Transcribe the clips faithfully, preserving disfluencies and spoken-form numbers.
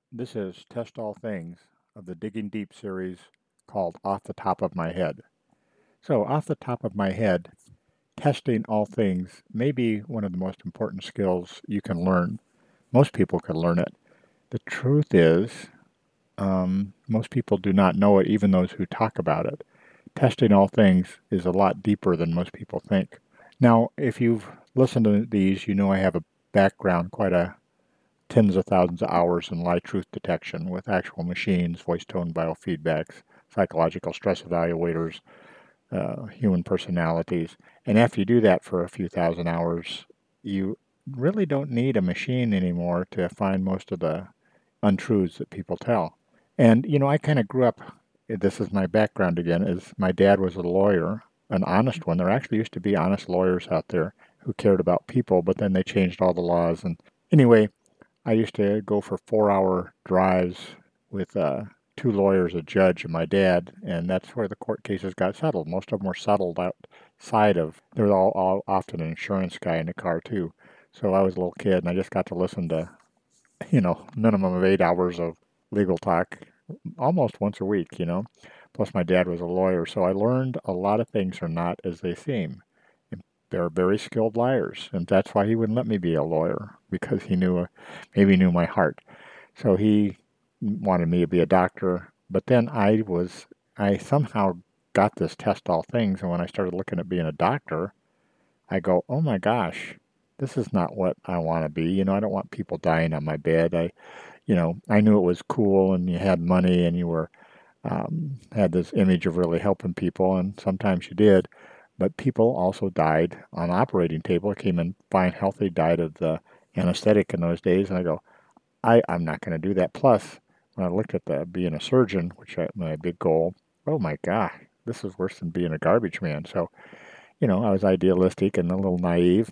This is Test All Things of the Digging Deep series called Off the Top of My Head. So, off the top of my head, testing all things may be one of the most important skills you can learn. Most people can learn it. The truth is, um, most people do not know it, even those who talk about it. Testing all things is a lot deeper than most people think. Now, if you've listened to these, you know I have a background, quite a tens of thousands of hours in lie truth detection with actual machines, voice tone biofeedbacks, psychological stress evaluators, uh, human personalities. And after you do that for a few thousand hours, you really don't need a machine anymore to find most of the untruths that people tell. And, you know, I kind of grew up, this is my background again, is my dad was a lawyer, an honest one. There actually used to be honest lawyers out there who cared about people, but then they changed all the laws. And anyway, I used to go for four hour drives with uh, two lawyers, a judge, and my dad, and that's where the court cases got settled. Most of them were settled outside of, there was all, all often an insurance guy in the car too. So I was a little kid and I just got to listen to, you know, minimum of eight hours of legal talk almost once a week, you know. Plus my dad was a lawyer, so I learned a lot of things are not as they seem. They're very skilled liars, and that's why he wouldn't let me be a lawyer because he knew, uh, maybe knew my heart. So he wanted me to be a doctor, but then I was, I somehow got this test all things, and when I started looking at being a doctor, I go, oh my gosh, this is not what I want to be. You know, I don't want people dying on my bed. I, you know, I knew it was cool, and you had money, and you were um, had this image of really helping people, and sometimes you did. But people also died on operating table, came in fine, healthy, died of the anesthetic in those days. And I go, I, I'm not going to do that. Plus, when I looked at the being a surgeon, which I, my big goal, oh my God, this is worse than being a garbage man. So, you know, I was idealistic and a little naive.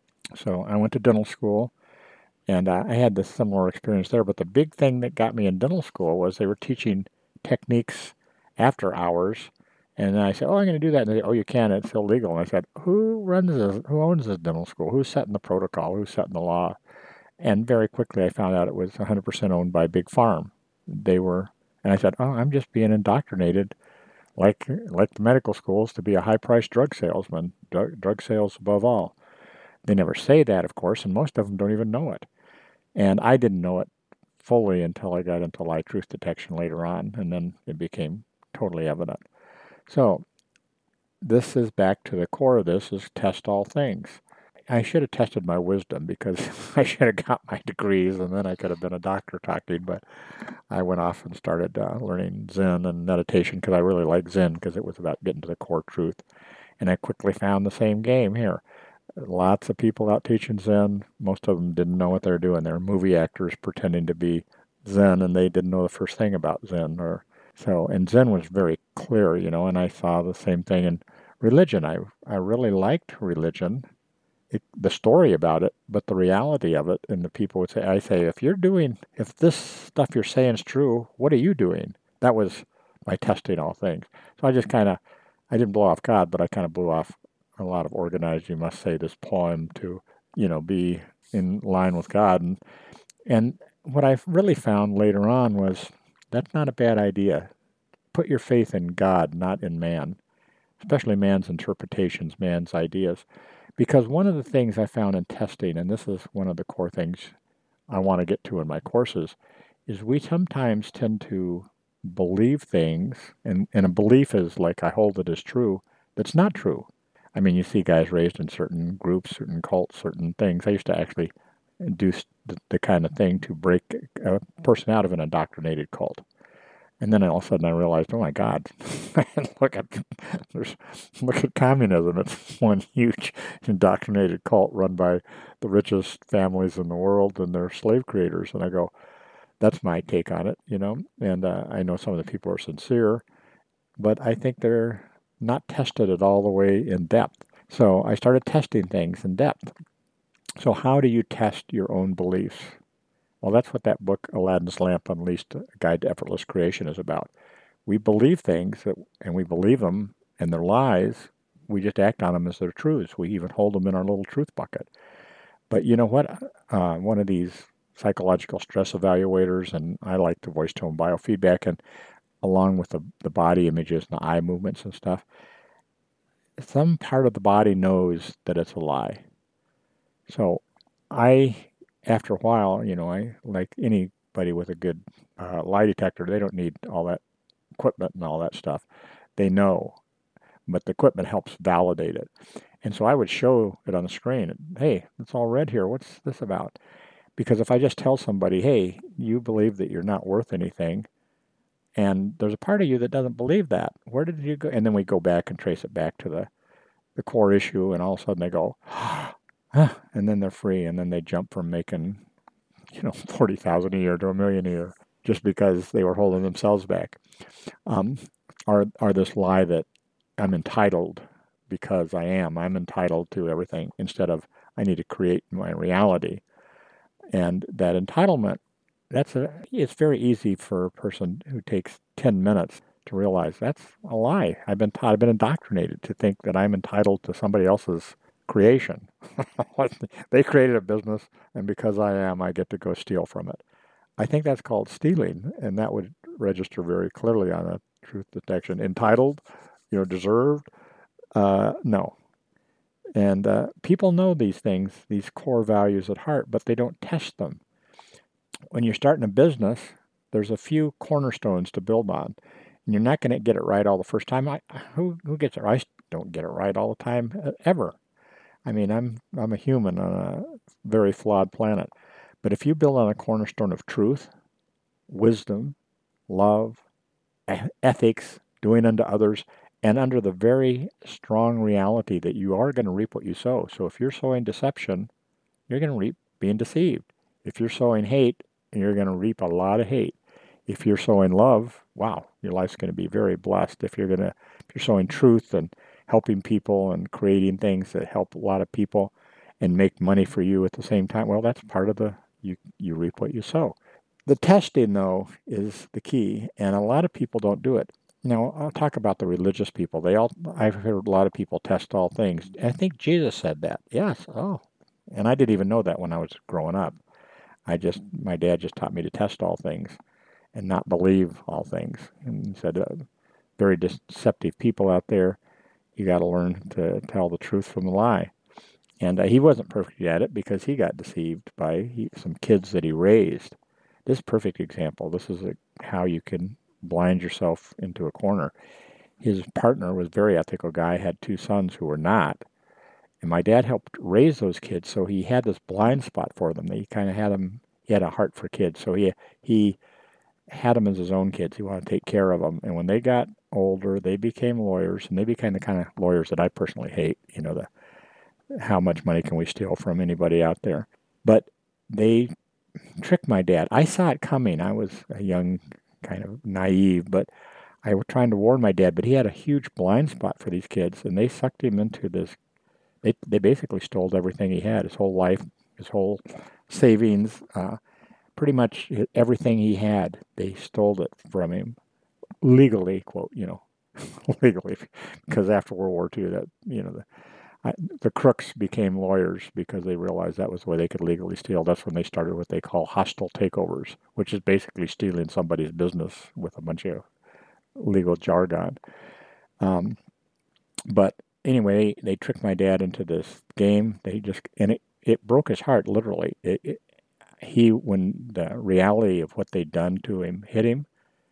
So I went to dental school and uh, I had this similar experience there. But the big thing that got me in dental school was they were teaching techniques after hours. And then I said, "Oh, I'm going to do that." And they said, "Oh, you can't. It's illegal." And I said, "Who runs this? Who owns this dental school? Who's setting the protocol? Who's setting the law?" And very quickly, I found out it was one hundred percent owned by Big Farm. They were, and I said, "Oh, I'm just being indoctrinated, like like the medical schools, to be a high-priced drug salesman. Drug, drug sales above all." They never say that, of course, and most of them don't even know it. And I didn't know it fully until I got into lie truth detection later on, and then it became totally evident. So this is back to the core of this is test all things. I should have tested my wisdom because I should have got my degrees and then I could have been a doctor talking, but I went off and started uh, learning Zen and meditation because I really like Zen because it was about getting to the core truth. And I quickly found the same game here. Lots of people out teaching Zen. Most of them didn't know what they were doing. They were movie actors pretending to be Zen, and they didn't know the first thing about Zen. Or so, and Zen was very clear, you know. And I saw the same thing in religion. I I really liked religion, it, the story about it, but the reality of it. And the people would say, I say, if you're doing, if this stuff you're saying is true, what are you doing? That was my testing all things. So I just kind of, I didn't blow off God, but I kind of blew off a lot of organized, you must say this poem to, you know, be in line with God. And, and what I really found later on was that's not a bad idea. Put your faith in God, not in man, especially man's interpretations, man's ideas. Because one of the things I found in testing, and this is one of the core things I want to get to in my courses, is we sometimes tend to believe things, and, and a belief is like I hold it as true, that's not true. I mean, you see guys raised in certain groups, certain cults, certain things. I used to actually do the, the kind of thing to break a person out of an indoctrinated cult. And then all of a sudden I realized, oh my God, look at there's look at communism. It's one huge indoctrinated cult run by the richest families in the world and their slave creators. And I go, that's my take on it, you know. And uh, I know some of the people are sincere, but I think they're not tested it all the way in depth. So I started testing things in depth. So how do you test your own beliefs? Well, that's what that book, Aladdin's Lamp Unleashed, A Guide to Effortless Creation, is about. We believe things, that, and we believe them, and they're lies. We just act on them as they're truths. We even hold them in our little truth bucket. But you know what? Uh, one of these psychological stress evaluators, and I like the voice tone biofeedback, and along with the, the body images and the eye movements and stuff, some part of the body knows that it's a lie. So I, after a while, you know, I like anybody with a good uh, lie detector, they don't need all that equipment and all that stuff. They know, but the equipment helps validate it. And so I would show it on the screen. Hey, it's all red here. What's this about? Because if I just tell somebody, hey, you believe that you're not worth anything, and there's a part of you that doesn't believe that, where did you go? And then we go back and trace it back to the, the core issue, and all of a sudden they go, ah, and then they're free, and then they jump from making, you know, forty thousand a year to a million a year just because they were holding themselves back. Um, or, or this lie that I'm entitled because I am. I'm entitled to everything instead of I need to create my reality. And that entitlement, that's a, it's very easy for a person who takes ten minutes to realize that's a lie. I've been taught, I've been indoctrinated to think that I'm entitled to somebody else's creation. They created a business, and because I am, I get to go steal from it. I think that's called stealing, and that would register very clearly on a truth detection. Entitled, you know, deserved, uh, no. And uh, people know these things, these core values at heart, but they don't test them. When you're starting a business, there's a few cornerstones to build on. And you're not going to get it right all the first time. I, who, who gets it right? I don't get it right all the time, ever. I mean, I'm, I'm a human on a very flawed planet. But if you build on a cornerstone of truth, wisdom, love, ethics, doing unto others, and under the very strong reality that you are going to reap what you sow. So if you're sowing deception, you're going to reap being deceived. If you're sowing hate, you're going to reap a lot of hate. If you're sowing love, wow, your life's going to be very blessed. If you're going to, if you're sowing truth and helping people and creating things that help a lot of people and make money for you at the same time, well, that's part of the, you, you reap what you sow. The testing, though, is the key, and a lot of people don't do it. Now, I'll talk about the religious people. They all, I've heard a lot of people test all things. I think Jesus said that. Yes. Oh, and I didn't even know that when I was growing up. I just, my dad just taught me to test all things and not believe all things. And he said, uh, very deceptive people out there. You got to learn to tell the truth from the lie. And uh, he wasn't perfect at it because he got deceived by he, some kids that he raised. This is a perfect example. This is a, how you can blind yourself into a corner. His partner was a very ethical guy, had two sons who were not. And my dad helped raise those kids, so he had this blind spot for them. He kind of had them, he had a heart for kids. So he, he had them as his own kids. He wanted to take care of them. And when they got older, they became lawyers, and they became the kind of lawyers that I personally hate. You know, the how much money can we steal from anybody out there? But they tricked my dad. I saw it coming. I was a young, kind of naive, but I was trying to warn my dad, but he had a huge blind spot for these kids, and they sucked him into this. They, they basically stole everything he had, his whole life, his whole savings, uh, pretty much everything he had. They stole it from him legally, quote, you know, legally, because after World War Two, that, you know, the, I, the crooks became lawyers because they realized that was the way they could legally steal. That's when they started what they call hostile takeovers, which is basically stealing somebody's business with a bunch of legal jargon. Um, but anyway, they tricked my dad into this game. They just, and it, it broke his heart, literally. It, it, he, when the reality of what they'd done to him hit him,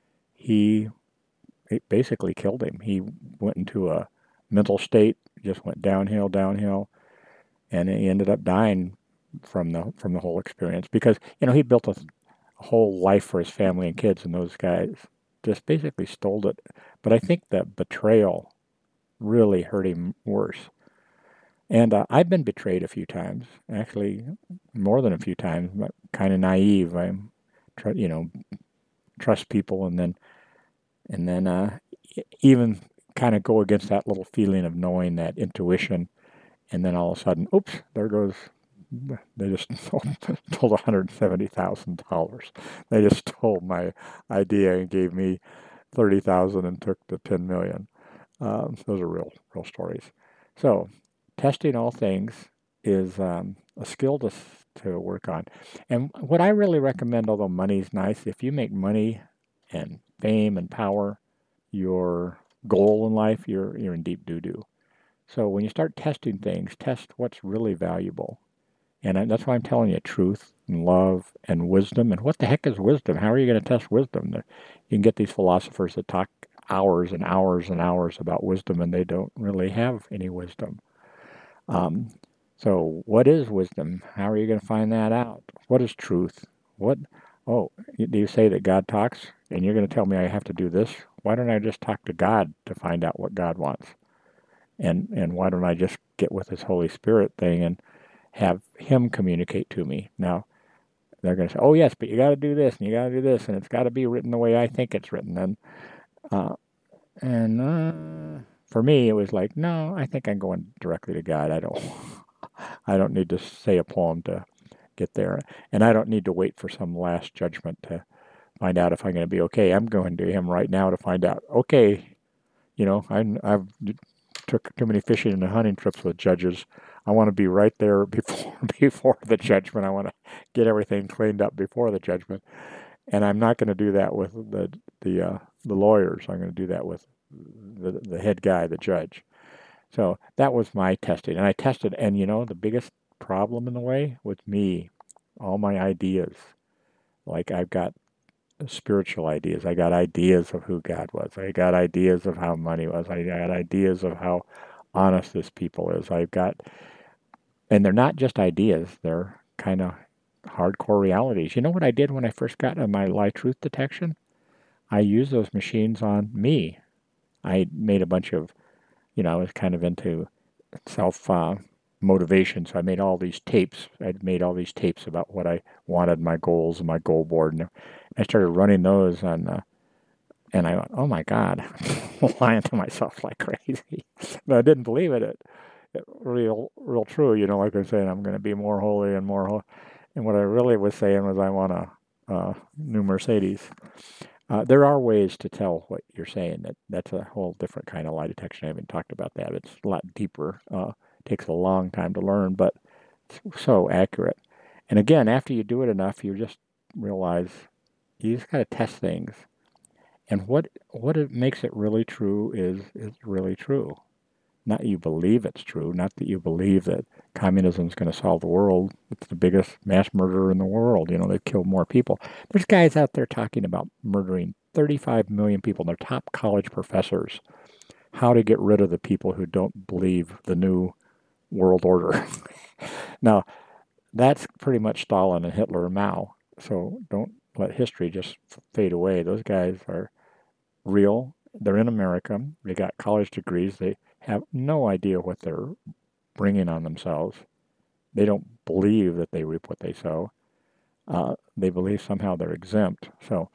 he it basically killed him. He went into a mental state, just went downhill, downhill, and he ended up dying from the from the whole experience because, you know, he built a, a whole life for his family and kids, and those guys just basically stole it. But I think the betrayal really hurt him worse. And uh, I've been betrayed a few times, actually more than a few times, but kind of naive. I'm, tr- you know, trust people, and then and then uh, even kind of go against that little feeling of knowing, that intuition, and then all of a sudden, oops, there goes, they just stole one hundred seventy thousand dollars. They just stole my idea and gave me thirty thousand dollars and took the ten million dollars. Um, those are real, real stories. So testing all things is um, a skill to to work on. And what I really recommend, although money's nice, if you make money and fame and power your goal in life, you're you're in deep doo-doo. So when you start testing things, test what's really valuable. And I, that's why I'm telling you truth and love and wisdom. And what the heck is wisdom? How are you going to test wisdom? You can get these philosophers that talk hours and hours and hours about wisdom, and they don't really have any wisdom. Um, so what is wisdom? How are you going to find that out? What is truth? What? Oh, do you say that God talks, and you're going to tell me I have to do this? Why don't I just talk to God to find out what God wants? And and why don't I just get with this Holy Spirit thing and have Him communicate to me? Now they're going to say, "Oh yes, but you got to do this and you got to do this, and it's got to be written the way I think it's written." And uh, and uh, for me, it was like, no, I think I'm going directly to God. I don't I don't need to say a poem to get there, and I don't need to wait for some last judgment to find out if I'm going to be okay. I'm going to Him right now to find out. Okay, you know, I, I've took too many fishing and hunting trips with judges. I want to be right there before before the judgment. I want to get everything cleaned up before the judgment, and I'm not going to do that with the the uh, the lawyers. I'm going to do that with the the head guy, the judge. So that was my testing, and I tested. And you know, the biggest problem in the way was me, all my ideas. Like I've got spiritual ideas. I got ideas of who God was. I got ideas of how money was. I got ideas of how honest this people is. I've got, and they're not just ideas. They're kind of hardcore realities. You know what I did when I first got my lie truth detection? I used those machines on me. I made a bunch of, you know, I was kind of into self uh, motivation. So I made all these tapes. I'd made all these tapes about what I wanted, my goals, and my goal board. And I started running those on, uh, and I went, oh my God, I'm lying to myself like crazy. But I didn't believe it. It, it real, real true. You know, like I was saying, I'm going to be more holy and more holy. And what I really was saying was, I want a, a new Mercedes. Uh, there are ways to tell what you're saying. That that's a whole different kind of lie detection. I haven't talked about that. It's a lot deeper. Uh, takes a long time to learn, but it's so accurate. And again, after you do it enough, you just realize you just got to test things. And what what it makes it really true is is really true. Not that you believe it's true. Not that you believe that communism is going to solve the world. It's the biggest mass murderer in the world. You know, they've killed more people. There's guys out there talking about murdering thirty-five million people. They're top college professors. How to get rid of the people who don't believe the new world order. Now, that's pretty much Stalin and Hitler and Mao. So don't let history just fade away. Those guys are real. They're in America. They got college degrees. They have no idea what they're bringing on themselves. They don't believe that they reap what they sow. Uh, they believe somehow they're exempt. So,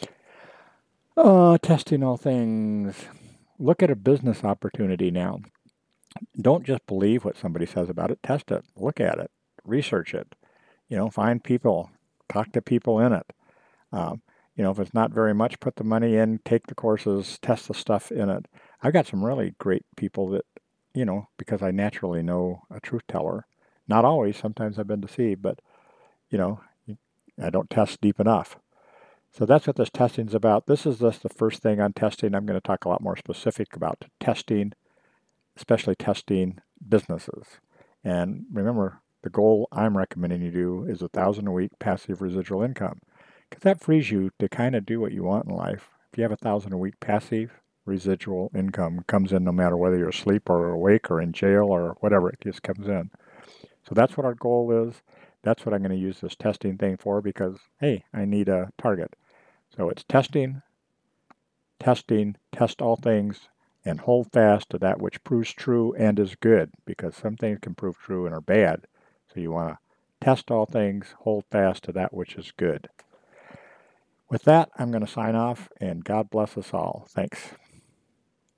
uh, testing all things. Look at a business opportunity now. Don't just believe what somebody says about it. Test it. Look at it. Research it. You know, find people. Talk to people in it. Um, you know, if it's not very much, put the money in, take the courses, test the stuff in it. I've got some really great people that, you know, because I naturally know a truth teller. Not always. Sometimes I've been deceived, but, you know, I don't test deep enough. So that's what this testing is about. This is just the first thing on testing. I'm going to talk a lot more specific about testing, especially testing businesses. And remember, the goal I'm recommending you do is a thousand a week passive residual income, because that frees you to kind of do what you want in life. If you have a thousand a week passive residual income, comes in no matter whether you're asleep or awake or in jail or whatever, it just comes in. So that's what our goal is. That's what I'm going to use this testing thing for, because, hey, I need a target. So it's testing, testing, test all things, and hold fast to that which proves true and is good, because some things can prove true and are bad. So you want to test all things, hold fast to that which is good. With that, I'm going to sign off, and God bless us all. Thanks.